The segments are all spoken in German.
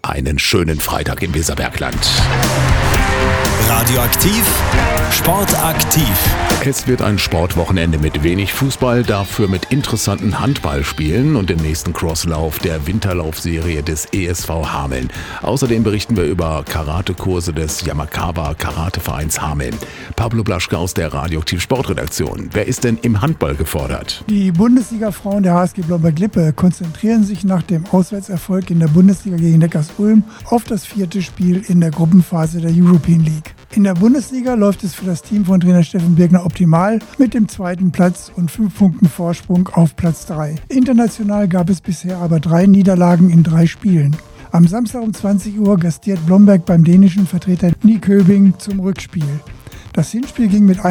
einen schönen Freitag im Weserbergland. Radioaktiv, sportaktiv. Es wird ein Sportwochenende mit wenig Fußball, dafür mit interessanten Handballspielen und dem nächsten Crosslauf der Winterlaufserie des ESV Hameln. Außerdem berichten wir über Karatekurse des Yamakawa Karatevereins Hameln. Pablo Blaschke aus der Radioaktiv Sportredaktion. Wer ist denn im Handball gefordert? Die Bundesliga-Frauen der HSG Blomberg-Lippe konzentrieren sich nach dem Auswärtserfolg in der Bundesliga gegen Neckars-Ulm auf das 4. Spiel in der Gruppenphase der European League. In der Bundesliga läuft es für das Team von Trainer Steffen Birkner optimal mit dem 2. Platz und 5 Punkten Vorsprung auf Platz 3. International gab es bisher aber 3 Niederlagen in 3 Spielen. Am Samstag um 20 Uhr gastiert Blomberg beim dänischen Vertreter Nyköping zum Rückspiel. Das Hinspiel ging mit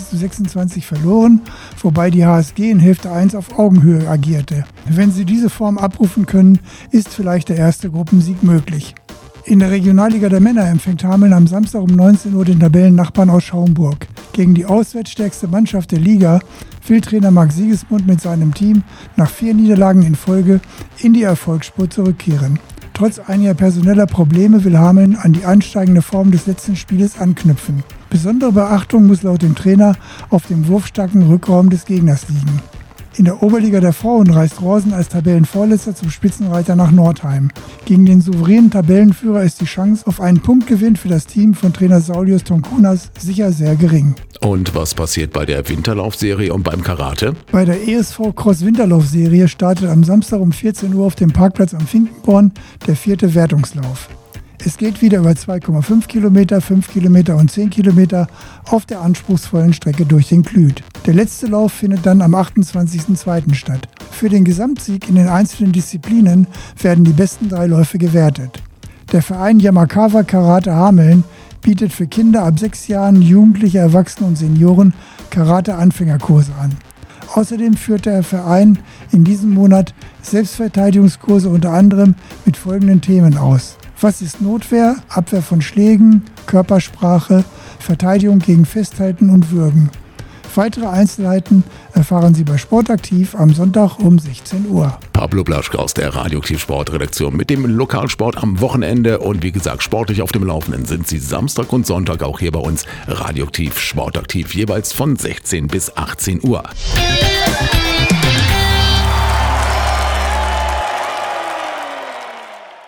21:26 verloren, wobei die HSG in Hälfte 1 auf Augenhöhe agierte. Wenn sie diese Form abrufen können, ist vielleicht der erste Gruppensieg möglich. In der Regionalliga der Männer empfängt Hameln am Samstag um 19 Uhr den Tabellennachbarn aus Schaumburg. Gegen die auswärtsstärkste Mannschaft der Liga will Trainer Marc Siegesmund mit seinem Team nach 4 Niederlagen in Folge in die Erfolgsspur zurückkehren. Trotz einiger personeller Probleme will Hameln an die ansteigende Form des letzten Spieles anknüpfen. Besondere Beachtung muss laut dem Trainer auf dem wurfstarken Rückraum des Gegners liegen. In der Oberliga der Frauen reist Rosen als Tabellenvorletzter zum Spitzenreiter nach Nordheim. Gegen den souveränen Tabellenführer ist die Chance auf einen Punktgewinn für das Team von Trainer Saulius Tonkunas sicher sehr gering. Und was passiert bei der Winterlaufserie und beim Karate? Bei der ESV Cross Winterlaufserie startet am Samstag um 14 Uhr auf dem Parkplatz am Finkenborn der 4. Wertungslauf. Es geht wieder über 2,5 Kilometer, 5 Kilometer und 10 Kilometer auf der anspruchsvollen Strecke durch den Klüt. Der letzte Lauf findet dann am 28.02. statt. Für den Gesamtsieg in den einzelnen Disziplinen werden die besten 3 Läufe gewertet. Der Verein Yamakawa Karate Hameln bietet für Kinder ab 6 Jahren, Jugendliche, Erwachsene und Senioren Karate-Anfängerkurse an. Außerdem führt der Verein in diesem Monat Selbstverteidigungskurse unter anderem mit folgenden Themen aus: Was ist Notwehr? Abwehr von Schlägen, Körpersprache, Verteidigung gegen Festhalten und Würgen. Weitere Einzelheiten erfahren Sie bei Sportaktiv am Sonntag um 16 Uhr. Pablo Blaschke aus der Radioaktiv Sportredaktion mit dem Lokalsport am Wochenende. Und wie gesagt, sportlich auf dem Laufenden sind Sie Samstag und Sonntag auch hier bei uns Radioaktiv Sportaktiv, jeweils von 16 bis 18 Uhr.